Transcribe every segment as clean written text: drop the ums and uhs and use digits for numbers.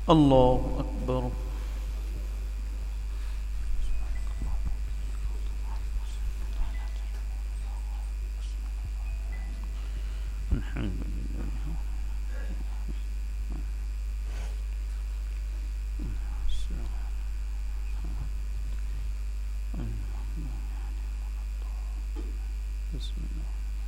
الله أكبر. الحمد لله. بسم الله.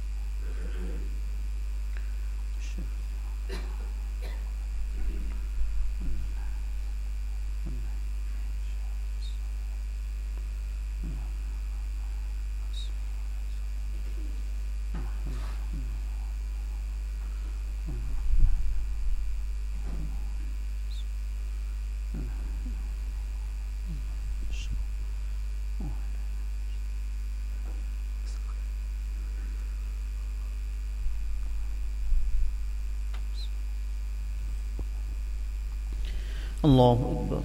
الله أكبر.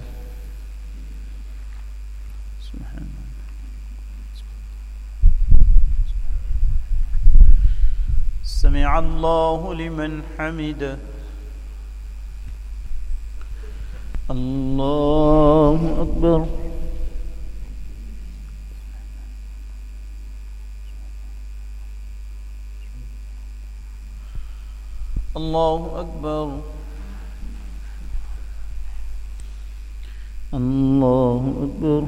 سبحان الله. سمع الله لمن حمده. الله أكبر. الله أكبر. الله أكبر.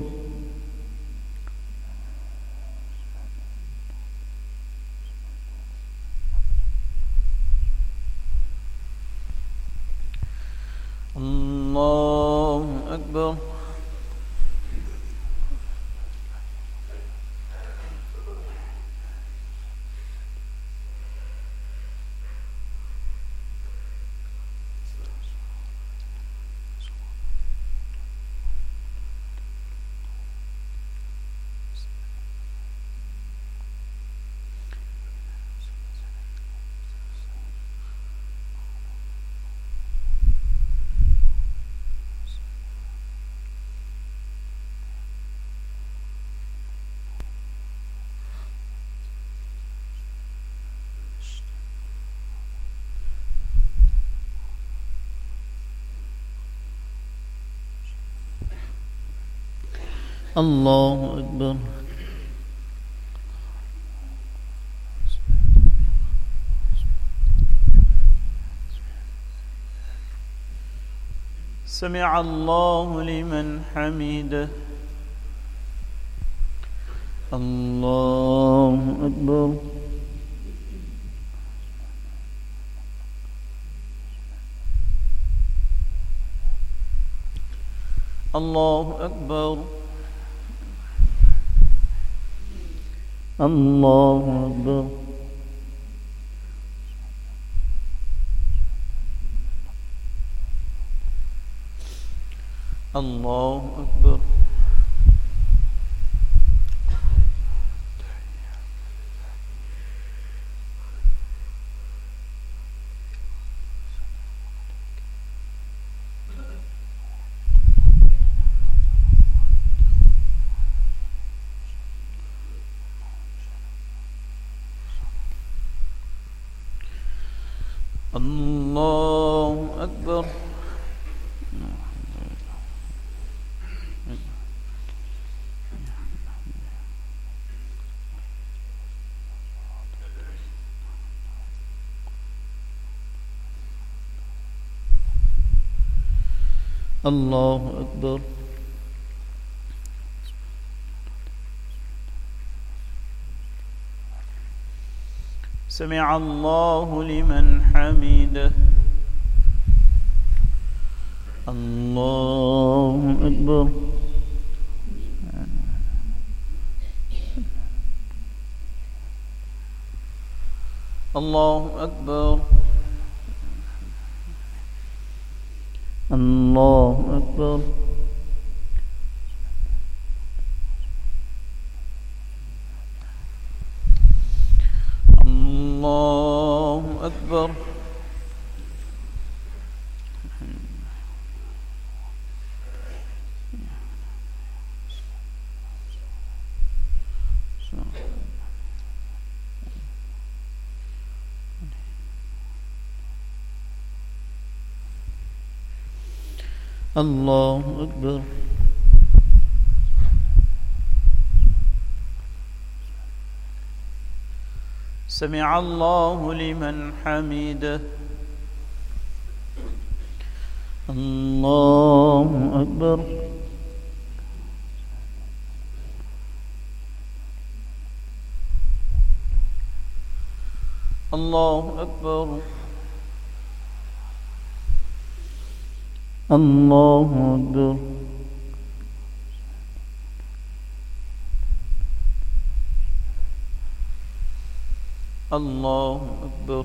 الله أكبر. الله أكبر. سمع الله لمن حمده. الله أكبر. الله أكبر. الله أكبر. الله أكبر. الله أكبر. الله أكبر. سمع الله لمن حمده. الله أكبر. الله أكبر. الله أكبر. الله أكبر. الله أكبر. سمع الله لمن حمده. الله أكبر. الله أكبر. الله أكبر. الله أكبر.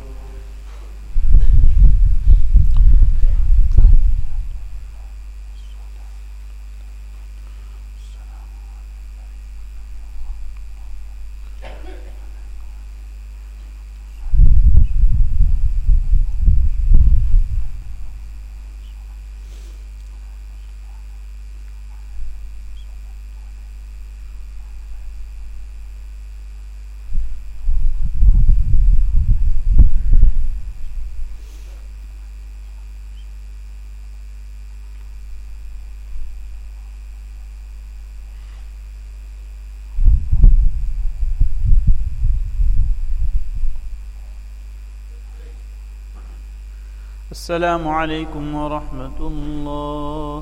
السلام عليكم ورحمة الله.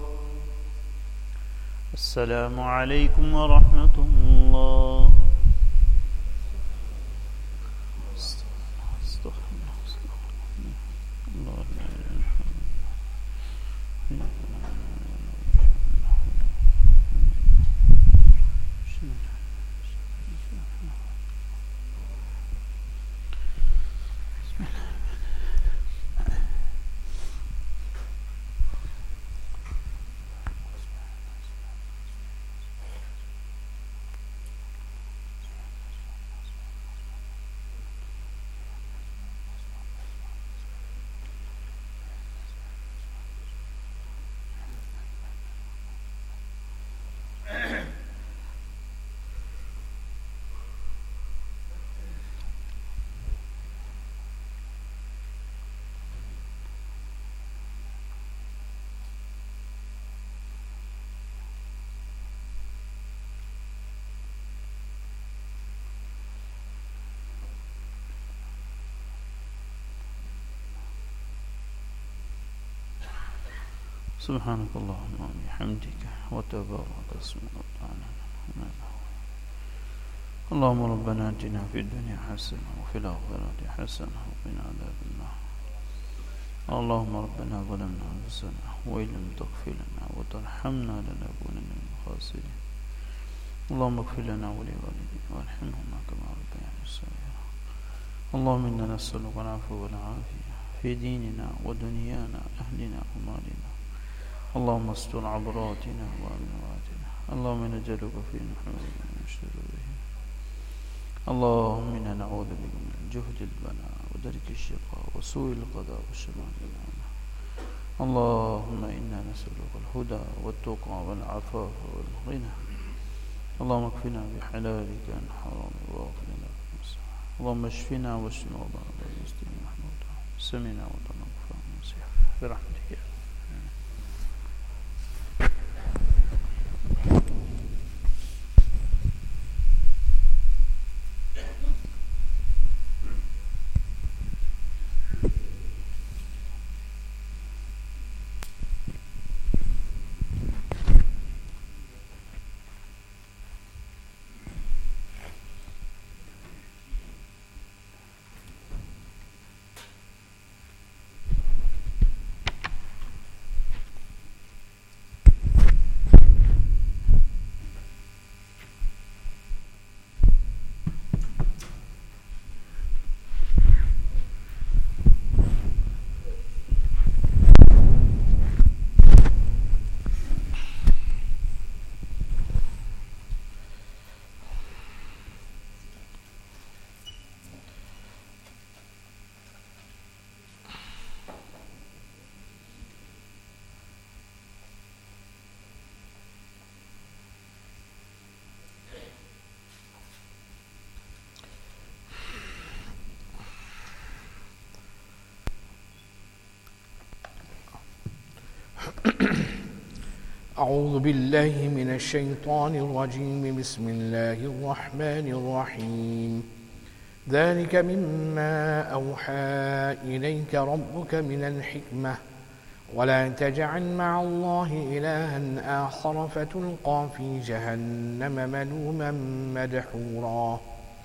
السلام عليكم ورحمة الله. سبحانك اللهم وبحمدك وتبارك اسمك وتعالى. اللهم ربنا آتنا في الدنيا حسنة وفي الآخرة حسنة وقنا عذاب النار. اللهم ربنا ظلمنا أنفسنا وإن لم تغفر لنا وترحمنا لنكونن من الخاسرين. اللهم اغفر لنا ولوالدينا وارحمهما كما ربيانا صغيرا. اللهم إنا نسألك العفو والعافية في ديننا ودنيانا أهلنا ومالنا. اللهم استر عبراتنا وأمواتنا. اللهم نجعلك في نحورنا من شرورهم. اللهم إنا نعوذ بك من جهد البلاء ودرك الشقاء وسوء القضاء وشمال الأمانة. اللهم إنا نسألك الهدى والتقى والعفاف والغنى. اللهم اكفنا بحلالك عن حرامك واغفرنا بمسك. اللهم اشفنا واشف مرضانا المسلمين محمودا سمعنا وطعنا غفرانا مسيح برحمتك يا أعوذ بالله من الشيطان الرجيم بسم الله الرحمن الرحيم ذلك مما أوحى إليك ربك من الحكمة ولا تجعل مع الله إلها آخر فتلقى في جهنم ملوما مدحورا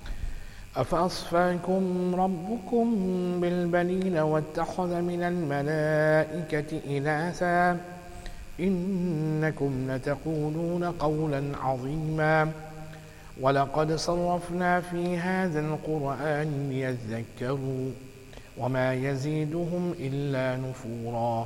أفأصفاكم ربكم بالبنين واتخذ من الملائكة إناثا إنكم لتقولون قولا عظيما ولقد صرفنا في هذا القرآن ليذكروا وما يزيدهم إلا نفورا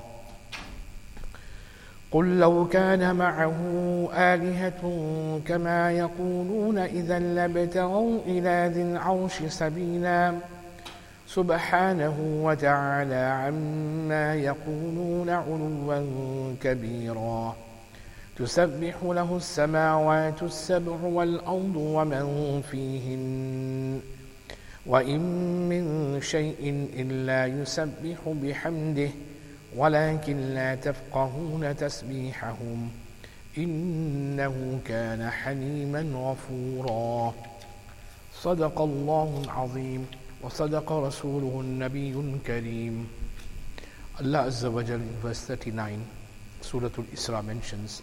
قل لو كان معه آلهة كما يقولون إذا لابتغوا إلى ذي العرش سبيلا سبحانه وتعالى عما يقولون علوا كبيرا تسبح له السماوات السبع والأرض ومن فيهن وإن من شيء إلا يسبح بحمده ولكن لا تفقهون تسبيحهم إنه كان حليما غفورا صدق الله العظيم وصدق رسوله النبي الكريم. Allah Azza wa Jal in verse 39, Surah Al-Isra mentions,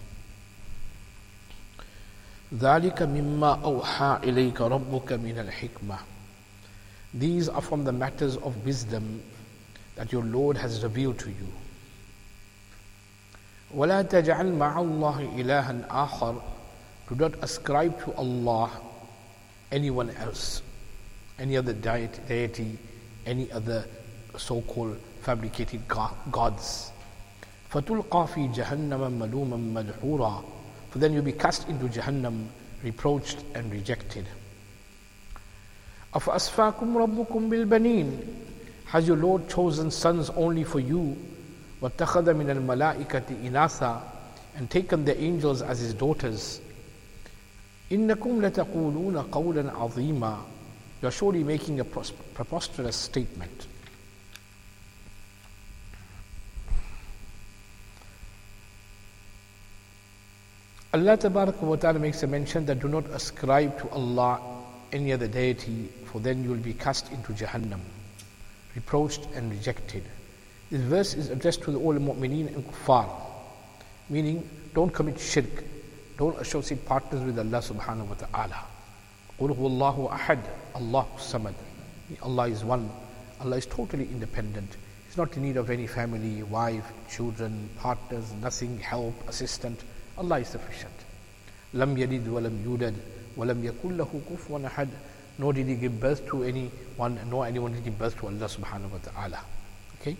ذَلِكَ مِمَّا أَوْحَى إِلَيْكَ رَبُّكَ مِنَ الْحِكْمَةِ. These are from the matters of wisdom that your Lord has revealed to you. وَلَا تَجْعَلْ مَعَ اللَّهِ إِلَهًا آخَرَ. Do not ascribe to Allah anyone else, any other deity, any other so-called fabricated gods. فَتُلْقَى فِي جَهَنَّمَ مَلُومًا مَدْحُورًا. For then you'll be cast into Jahannam, reproached and rejected. أَفَأَصْفَاكُمْ رَبُّكُمْ بِالْبَنِينَ. Has your Lord chosen sons only for you? وَاتَّخَذَ مِنَ الْمَلَائِكَةِ إِنَاثًا. And taken the angels as his daughters. إِنَّكُمْ لَتَقُولُونَ قَوْلًا عَظِيمًا. You are surely making a preposterous statement. Allah Tabaraka wa Ta'ala makes a mention that do not ascribe to Allah any other deity, for then you will be cast into Jahannam, reproached and rejected. This verse is addressed to the all mu'mineen and kuffar, meaning don't commit shirk, don't associate partners with Allah subhanahu wa ta'ala. قُلْ هُوَ اللَّهُ أَحَدٌ اللَّهُ الصَّمَدُ. Allah is one, Allah is totally independent. He's not in need of any family, wife, children, partners, nothing, help, assistant. Allah is sufficient. لَمْ يَلِدْ وَلَمْ يُولَدْ وَلَمْ يَكُنْ لَهُ كُفُوًا أَحَدٌ. Nor did he give birth to anyone, nor anyone did give birth to Allah subhanahu wa ta'ala. Okay?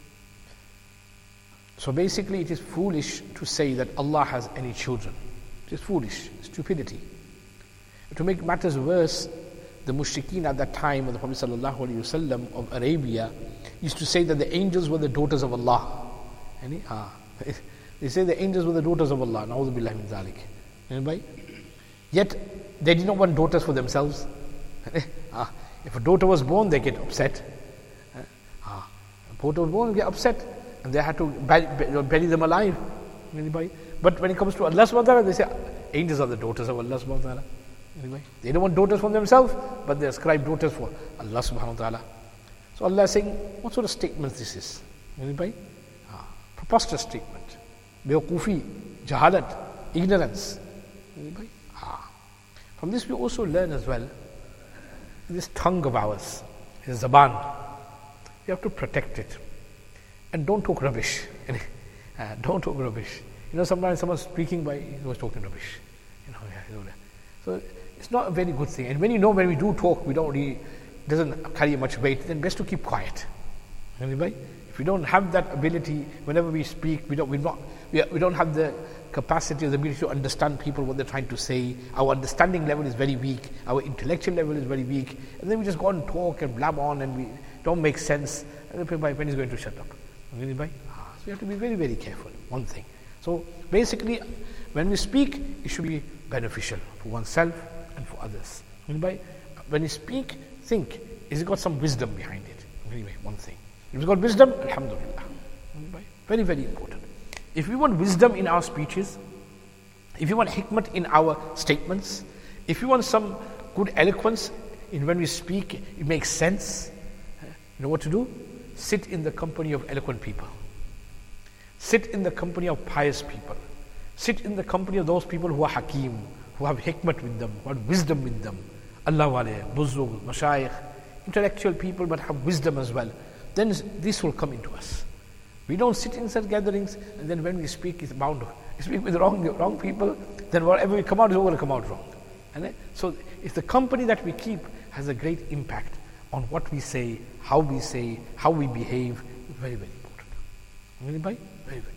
So basically it is foolish to say that Allah has any children. It is foolish, stupidity. To make matters worse, the mushrikeen at that time of the Prophet sallallahu alaihi wasallam of Arabia used to say that the angels were the daughters of Allah. They say the angels were the daughters of Allah. Na'udhu billahi min zalik. Anybody? Yet they did not want daughters for themselves. If a daughter was born, they get upset. A daughter was born, they get upset, and they had to bury them alive. Anybody? But when it comes to Allah subhanahu wa ta'ala, they say angels are the daughters of Allah subhanahu wa ta'ala. Anyway, they don't want daughters for themselves, but they ascribe daughters for Allah subhanahu wa ta'ala. So Allah is saying, what sort of statement this is? Anybody? Preposterous statement. Bewakufi, jahalat, ignorance. Anybody? From this we also learn as well, this tongue of ours, this zaban, you have to protect it. And don't talk rubbish. Don't talk rubbish. Sometimes someone's speaking by, he was talking rubbish. So it's not a very good thing. And when when we do talk, it doesn't carry much weight, then best to keep quiet. Anybody? If we don't have that ability, whenever we speak, we don't have the capacity or the ability to understand people, what they're trying to say. Our understanding level is very weak. Our intellectual level is very weak. And then we just go and talk and blab on and we don't make sense. And when is going to shut up? Anybody? So we have to be very, very careful. One thing. So basically, when we speak, it should be beneficial for oneself and for others. Anybody? When you speak, think, is it got some wisdom behind it? Anyway, one thing. If it's got wisdom, alhamdulillah. Very, very important. If we want wisdom in our speeches, If you want hikmat in our statements, if you want some good eloquence in when we speak, it makes sense, you know what to do? Sit in the company of eloquent people. Sit in the company of pious people. Sit in the company of those people who are hakim, who have hikmat with them, who have wisdom with them. Allah wale, buzrug, mashayikh, intellectual people but have wisdom as well. Then this will come into us. We don't sit in such gatherings and then when we speak, it's bound to speak with wrong people, then whatever we come out is going to come out wrong. And so if the company that we keep has a great impact on what we say, how we behave, very, very important. Very, very important.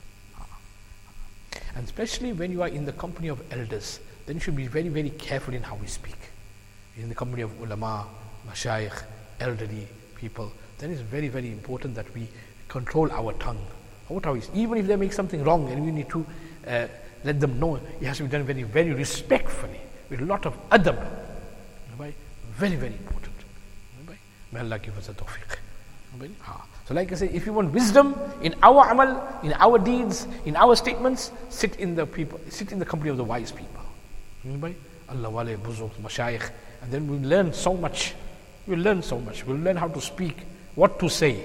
And especially when you are in the company of elders, then you should be very, very careful in how we speak. In the company of ulama, mashayikh, elderly people, then it's very, very important that we control our tongue. Even if they make something wrong and we need to let them know, it has to be done very, very respectfully, with a lot of adab. Very, very important. May Allah give us a tawfiq. So like I say, if you want wisdom in our amal, in our deeds, in our statements, sit in the company of the wise people. Allah wale, buzurg, mashayikh, and then we'll learn so much. We'll learn how to speak, what to say.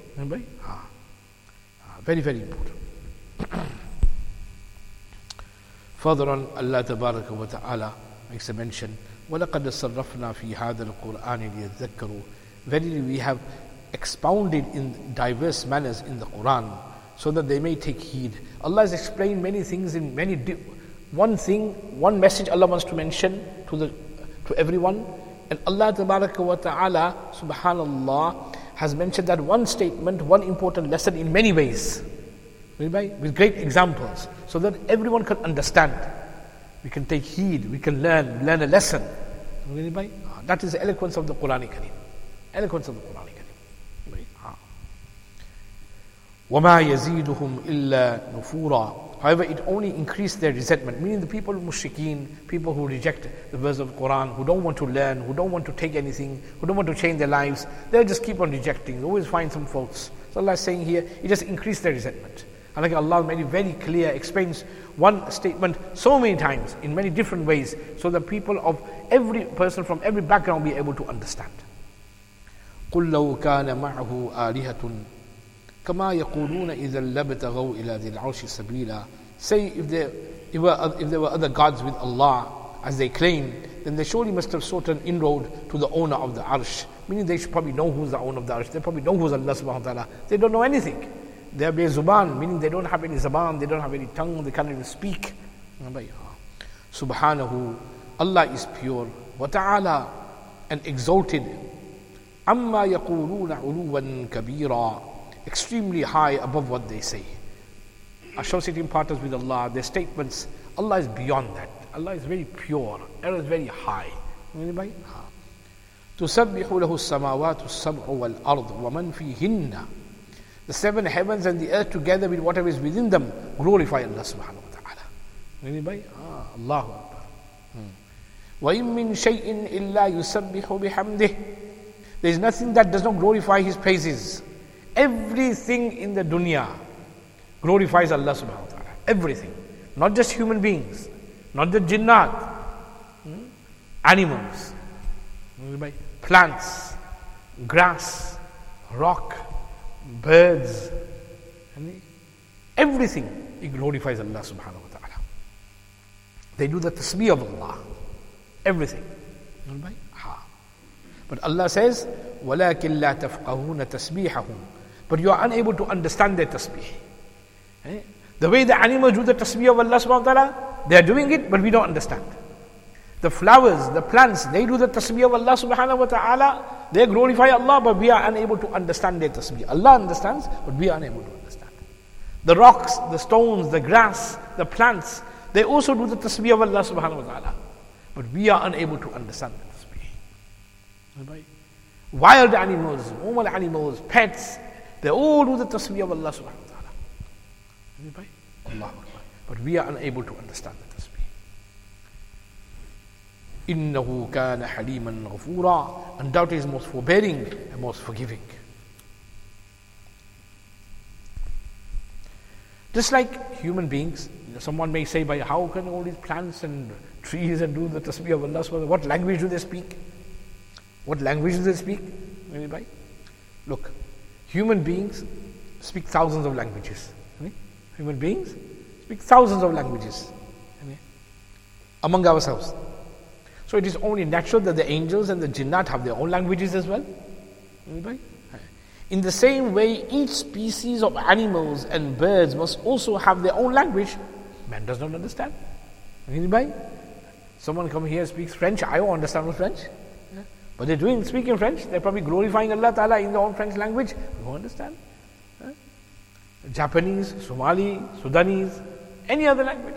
Very, very important. Further on, Allah Tabaraka wa Ta'ala makes a mention, وَلَقَدْ صَرَّفْنَا فِي هَذَا الْقُرْآنِ لِيَذَّكَّرُوا. Verily we have expounded in diverse manners in the Quran so that they may take heed. Allah has explained many things in one message Allah wants to mention to everyone. And Allah Tabaraka wa Ta'ala, subhanallah, has mentioned that one statement, one important lesson in many ways, with great examples, so that everyone can understand. We can take heed, we can learn a lesson. That is the eloquence of the Qur'an Kareem. Eloquence of the Qur'an Kareem. وَمَا يَزِيدُهُمْ إِلَّا نُفُورًا. However, it only increased their resentment, meaning the people mushrikeen, people who reject the verse of the Quran, who don't want to learn, who don't want to take anything, who don't want to change their lives, they'll just keep on rejecting, they always find some faults. So Allah is saying here, it just increased their resentment. And like Allah made it very clear, explains one statement so many times, in many different ways, so that people of every person from every background be able to understand. قُلْ لَوْ كَانَ مَعَهُ آلِهَةٌ كما يقولون إذا لبتغوا إلى ذي العرش سبيلا. Say if there were other gods with Allah as they claim, then they surely must have sought an inroad to the owner of the arsh. Meaning they should probably know who's the owner of the arsh. They probably know who's Allah subhanahu wa ta'ala. They don't know anything. They are zuban, meaning they don't have any zaban, they don't have any tongue, they can't even speak. Subhanahu, Allah is pure, wa ta'ala, and exalted. Amma yaquluna uluwan kabira, extremely high above what they say. Associating partners with Allah, their statements, Allah is beyond that. Allah is very pure. Allah is very high. تُسَبِّحُ لَهُ السَّمَاوَاتُ السَّبْعُ وَالْأَرْضُ وَمَنْ فِيهِنَّ. The seven heavens and the earth together with whatever is within them glorify Allah subhanahu wa ta'ala. Allahu Akbar. وَإِن مِّن شَيْءٍ إِلَّا يُسَبِّحُ بِحَمْدِهِ. There is nothing that does not glorify His praises. Everything in the dunya glorifies Allah subhanahu wa ta'ala. Everything. Not just human beings, not the jinnat, animals, plants, grass, rock, birds, everything, it glorifies Allah subhanahu wa ta'ala. They do the tasbih of Allah. Everything. But Allah says, وَلَكِنْ لَا تَفْقَهُونَ تَسْبِيحَهُمْ. But you are unable to understand their tasbih. The way the animals do the tasbih of Allah subhanahu wa ta'ala, they are doing it, but we don't understand. The flowers, the plants, they do the tasbih of Allah subhanahu wa ta'ala, they glorify Allah, but we are unable to understand their tasbih. Allah understands, but we are unable to understand. The rocks, the stones, the grass, the plants, they also do the tasbih of Allah subhanahu wa ta'ala, but we are unable to understand the tasbih. Wild animals, normal animals, pets, they all do the tasbih of Allah subhanahu wa ta'ala. Allah. But we are unable to understand the tasbih. إِنَّهُ كَانَ حَلِيمًا غَفُورًا. Undoubtedly is most forbearing and most forgiving. Just like human beings, someone may say, "By how can all these plants and trees and do the tasbih of Allah? What language do they speak? What language do they speak?" Anybody? Look, human beings speak thousands of languages. Human beings speak thousands of languages among ourselves. So it is only natural that the angels and the jinnat have their own languages as well. Anybody? In the same way, each species of animals and birds must also have their own language. Man does not understand. Anybody? Someone come here speaks French. I don't understand French. But they're speaking French. They're probably glorifying Allah Ta'ala in their own French language. You don't understand. Japanese, Somali, Sudanese, any other language.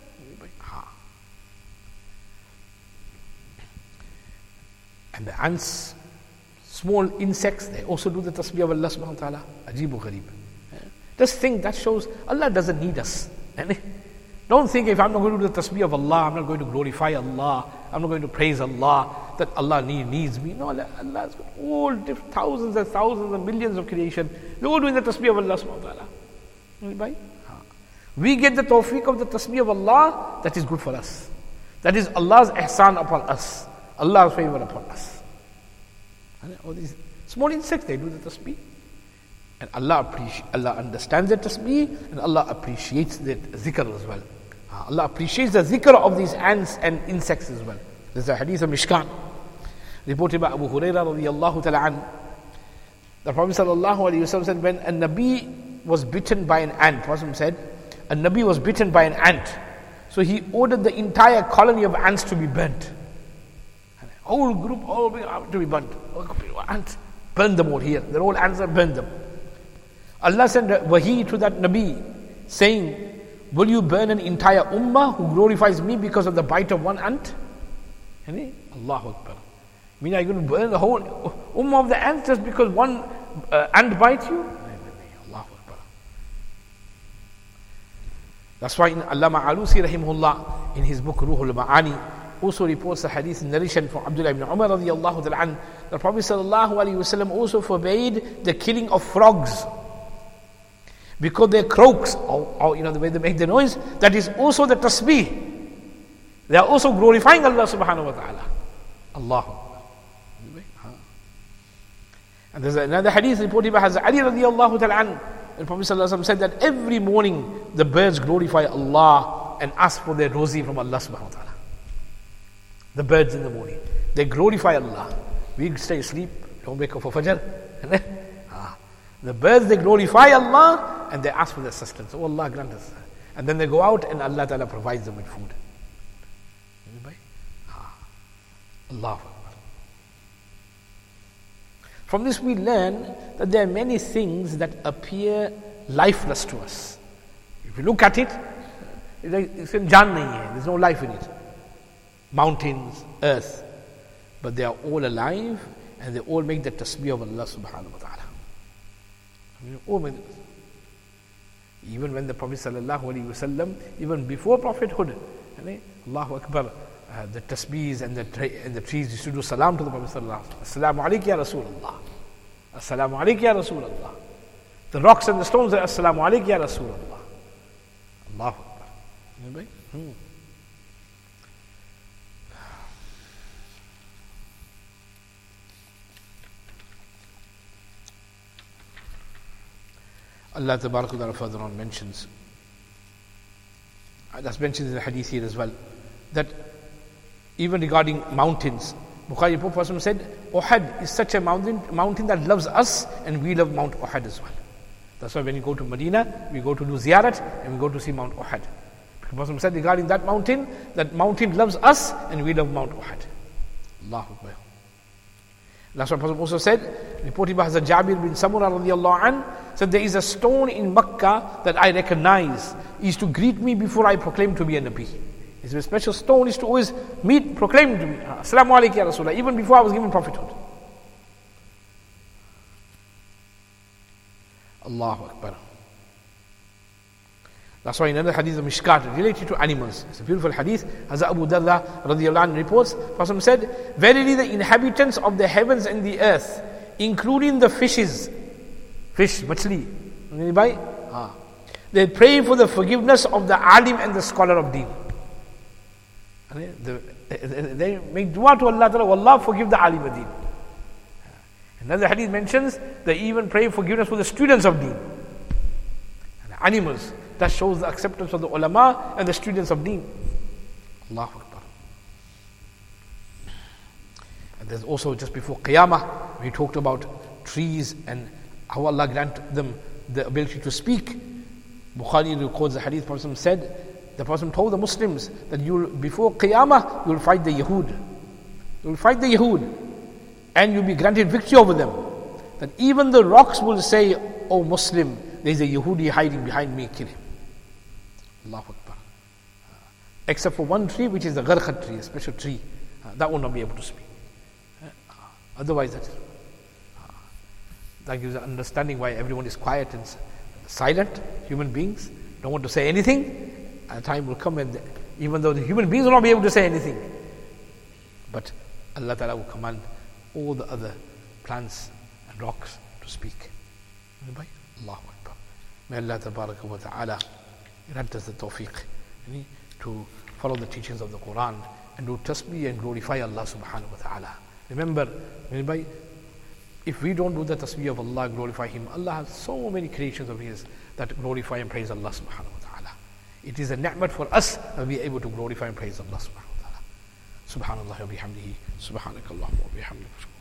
And the ants, small insects, they also do the tasbih of Allah subhanahu wa ta'ala. Ajeeb wa ghareeb. Just think, that shows Allah doesn't need us. Don't think, if I'm not going to do the tasbih of Allah, I'm not going to glorify Allah, I'm not going to praise Allah, that Allah needs me. No, Allah has got all thousands and thousands and millions of creation. They're all doing the tasbih of Allah subhanahu wa ta'ala. We get the tawfiq of the tasbih of Allah, that is good for us. That is Allah's ihsan upon us. Allah's favor upon us. And all these small insects, they do the tasbih. And Allah understands the tasbih, and Allah appreciates the zikr as well. Allah appreciates the zikr of these ants and insects as well. There's a hadith of Mishkan, reported by Abu Hurairah radiyallahu ta'ala an. The Prophet sallallahu alayhi wa sallam said, when a Nabi was bitten by an ant, Prophet said, a Nabi was bitten by an ant. So he ordered the entire colony of ants to be burnt. Whole group, all to be burnt. Ants, burn them all here. They're all ants, burn them. Allah sent wahi to that Nabi, saying, will you burn an entire ummah who glorifies me because of the bite of one ant? Allahu Akbar. I mean, are you going to burn the whole ummah of the ants just because one ant bites you? Allahu Akbar. That's why Allama Alusi rahimahullah, in his book Ruhul Ma'ani, also reports a hadith narration from Abdullah ibn Umar radiyallahu ta'ala an. The Prophet sallallahu alayhi wa sallam also forbade the killing of frogs, because their croaks, or the way they make the noise, that is also the tasbih. They are also glorifying Allah subhanahu wa ta'ala. Allahu Akbar. And there's another hadith reported by Hazrat Ali radiyallahu ta'ala an. The Prophet sallallahu alayhi wa sallam said that every morning the birds glorify Allah and ask for their rozi from Allah subhanahu wa ta'ala. The birds in the morning, they glorify Allah. We stay asleep, don't wake up for Fajr. The birds, they glorify Allah and they ask for their sustenance. Oh, Allah grant us. And then they go out and Allah Ta'ala provides them with food. Allah. From this we learn that there are many things that appear lifeless to us. If you look at it, it's in Jan nahi hai, there's no life in it. Mountains, earth, but they are all alive and they all make the tasbih of Allah subhanahu wa ta'ala. Even when the Prophet sallallahu alaihi wasallam, even before prophethood, Allahu Akbar, the tasbihs and the trees used to do salam to the Prophet sallallahu alaihi wasallam. Assalamu alaikum ya Rasulullah. Assalamu alaikum ya Rasulullah. The rocks and the stones are Assalamu alaikum ya Rasulullah. Allahu Akbar. Allah Tabarak wa Ta'ala further on mentions, that's mentioned in the hadith here as well, that even regarding mountains, Bukhari Prophet said, Uhud is such a mountain that loves us, and we love Mount Uhud as well. That's why when you go to Medina, we go to do ziyarat and we go to see Mount Uhud. The Prophet said regarding that mountain loves us and we love Mount Uhud. Allahu Akbar. That's what Prophet also said, reported by Hazrat Jabir bin Samurah radiyallahu an, said there is a stone in Makkah that I recognize. He used to greet me before I proclaim to be a Nabi. It's a special stone, is to always proclaim to me, Assalamu alaikum ya Rasulullah, even before I was given prophethood. Allahu Akbar. That's why in another hadith of Mishkat, related to animals, it's a beautiful hadith, Hazrat Abu Darda radiyallahu anhu reports, Prophet said, verily the inhabitants of the heavens and the earth, including the fishes, fish, machli, They pray for the forgiveness of the alim and the scholar of deen. They make dua to Allah Ta'ala, Allah forgive the alim of deen. Another hadith mentions they even pray forgiveness for the students of deen. And animals, that shows the acceptance of the ulama and the students of deen. Allahu Akbar. And there's also just before Qiyamah, we talked about trees and how Allah grant them the ability to speak. Bukhari records the hadith, Prophet said, the Prophet told the Muslims that before Qiyamah, you'll fight the Yahud. You'll fight the Yahud. And you'll be granted victory over them. That even the rocks will say, "Oh Muslim, there's a Yahudi hiding behind me, kill him." Allahu Akbar. Except for one tree, which is the gharqat tree, a special tree. That will not be able to speak. Otherwise, that gives an understanding why everyone is quiet and silent. Human beings don't want to say anything. A time will come when, even though the human beings will not be able to say anything, but Allah Ta'ala will command all the other plants and rocks to speak. Allahu Akbar. May Allah Tabaraka wa Ta'ala grant us the tawfiq to follow the teachings of the Quran and do tasbih and glorify Allah Subhanahu wa Ta'ala. Remember, if we don't do the tasbih of Allah, glorify Him, Allah has so many creations of His that glorify and praise Allah Subhanahu wa Ta'ala. It is a ni'mat for us that we are able to glorify and praise Allah Subhanahu wa Ta'ala. Subhanallah wa bihamdihi, subhanakallahumma wa bihamdihi.